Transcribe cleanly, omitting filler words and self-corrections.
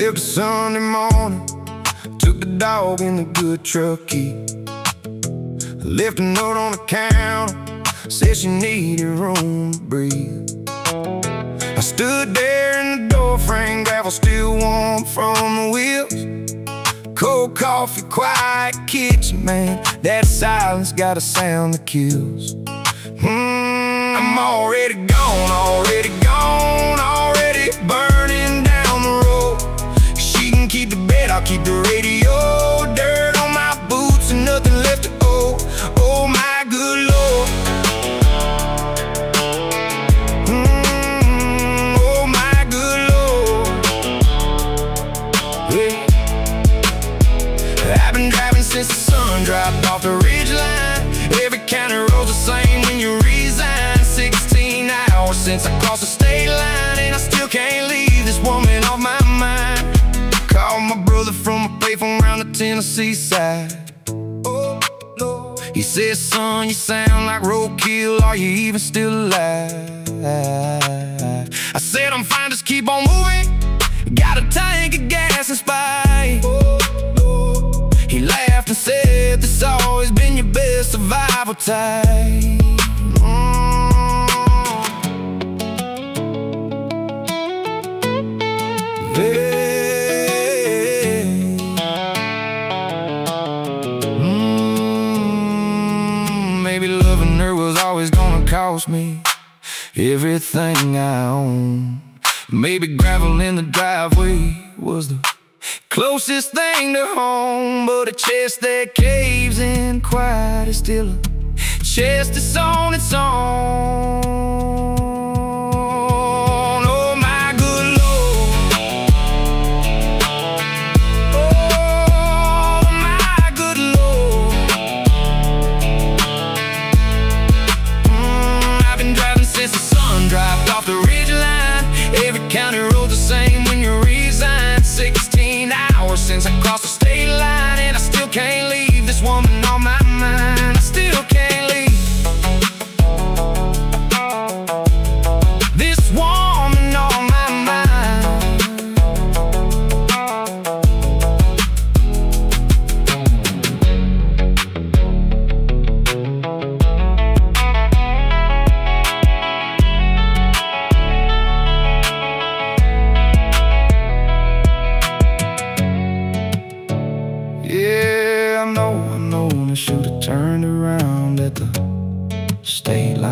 Left a Sunday morning, took the dog in the good truck key. Left a note on the counter, said she needed room to breathe. I stood there in the door frame, gravel still warm from the wheels. Cold coffee, quiet kitchen, man, that silence got a sound that kills. I'm already gone, already burning down the road. She can keep the bed, I'll keep the radio. Dirt on my boots and nothing left to owe. Oh my good Lord. Oh my good Lord. Hey. I've been driving since the sun dropped off the ridgeline. Every county road's the same when you resign. 16 hours since I crossed the state line, and I still can't leave this woman off my mind. Called my brother from a payphone around the Tennessee side. Oh Lord. He said, son, you sound like roadkill, are you even still alive? I said, I'm fine, just keep on moving. Got a tank of gas and spite. He laughed and said, this always been your best survival type. Maybe loving her was always gonna cost me everything I own. Maybe gravel in the driveway was the closest thing to home. But a chest that caves in quiet is still a chest that's on its own. Oh my good Lord. Oh my good Lord. I've been driving since the sun dropped off the ridgeline. Every county road's the same when you resign. 16 hours since I crossed the state line, and I still can't leave this woman on my mind. I still can't leave this woman on my mind. Yeah, I know I should have turned around at the state line.